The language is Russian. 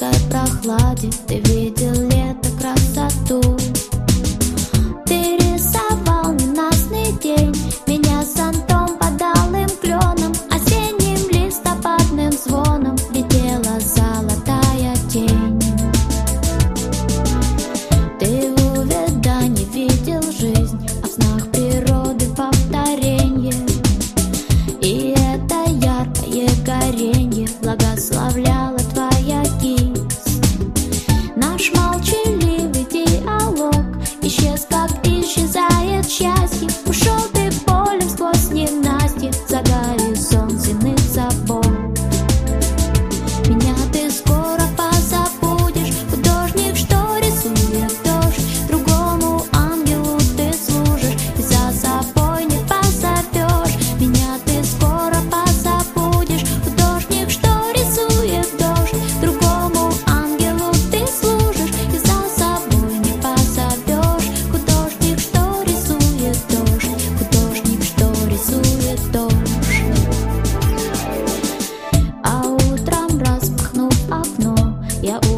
морской прохладе ты видел лето, красоту. Ты рисовал ненастный день, меня зонтом под алым кленом, осенним листопадным звоном летела золотая тень. Ты в увядании видел жизнь, а в снах природы повторенье. И это яркое горенье благословляла твоя кисть. Наш молчаливый диалог исчез, как исчезает счастье. Ушел ты полем сквозь ненастье за горизонт земных забот. Меня ты скоро позабудешь, художник, что рисует дождь. Другому ангелу ты служишь и за собой не позовешь. Меня ты скоро позабудешь, художник, что рисует дождь. Другому ангелу ты служишь и за собой не позовешь. Художник, что рисует дождь, художник, что рисует дождь. А утром, распахнув окно, я